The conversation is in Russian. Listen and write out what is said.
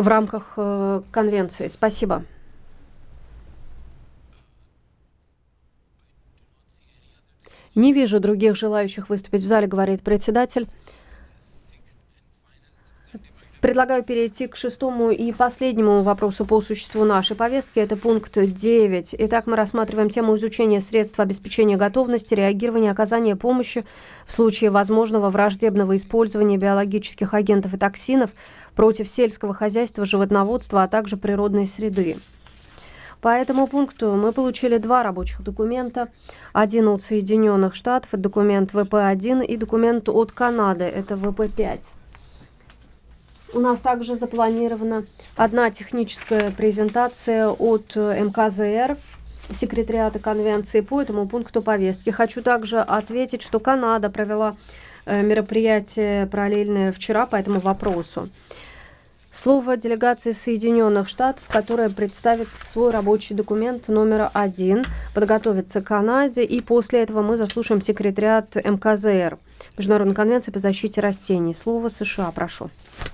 в рамках конвенции. Спасибо. Не вижу других желающих выступить в зале, говорит председатель. Предлагаю перейти к шестому и последнему вопросу по существу нашей повестки. Это пункт 9. Итак, мы рассматриваем тему изучения средств обеспечения готовности, реагирования, оказания помощи в случае возможного враждебного использования биологических агентов и токсинов против сельского хозяйства, животноводства, а также природной среды. По этому пункту мы получили два рабочих документа. Один от Соединенных Штатов, это документ ВП-1, и документ от Канады, это ВП-5. У нас также запланирована одна техническая презентация от МКЗР, секретариата конвенции, по этому пункту повестки. Хочу также ответить, что Канада провела мероприятие параллельное вчера по этому вопросу. Слово делегации Соединенных Штатов, которая представит свой рабочий документ номер 1, подготовится к Канаде, и после этого мы заслушаем секретариат МКЗР, Международной конвенции по защите растений. Слово США, прошу.